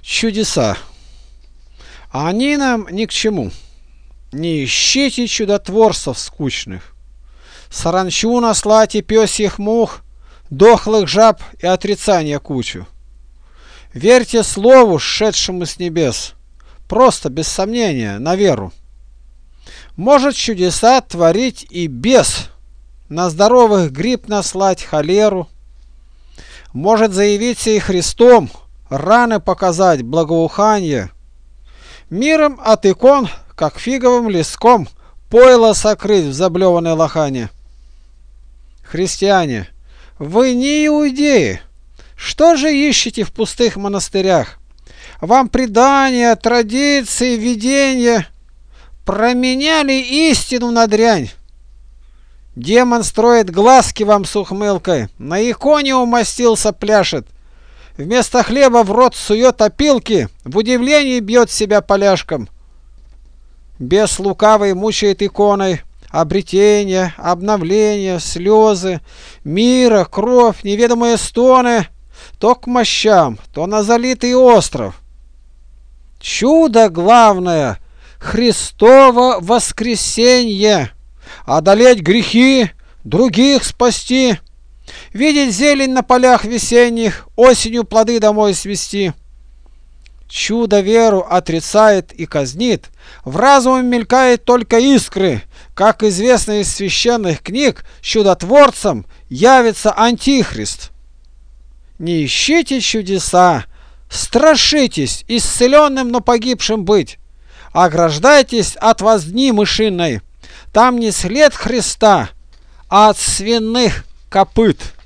Чудеса. Они нам ни к чему. Не ищите чудотворцев скучных. Саранчу наслать и пёсьих мух, дохлых жаб и отрицания кучу. Верьте слову, шедшему с небес, просто, без сомнения, на веру. Может чудеса творить и бес, на здоровых грипп наслать, холеру. Может заявиться и Христом, раны показать, благоуханье. Миром от икон, как фиговым листком, пойло сокрыть в заблеванной лохане. Христиане, вы не иудеи. Что же ищете в пустых монастырях? Вам предания, традиции, видения променяли истину на дрянь. Демон строит глазки вам с ухмылкой, на иконе умастился, пляшет. Вместо хлеба в рот сует опилки, в удивлении бьет себя поляшком. Бес лукавый мучает иконой обретение, обновление, слезы, мира, кровь, неведомые стоны, то к мощам, то на залитый остров. Чудо главное — Христово воскресенье, одолеть грехи, других спасти, видеть зелень на полях весенних, осенью плоды домой свести. Чудо веру отрицает и казнит, в разуме мелькает только искры, как известно из священных книг, чудотворцем явится Антихрист. Не ищите чудеса, страшитесь исцеленным, но погибшим быть, ограждайтесь от возни мышиной, там не след Христа, а от свиных копыт.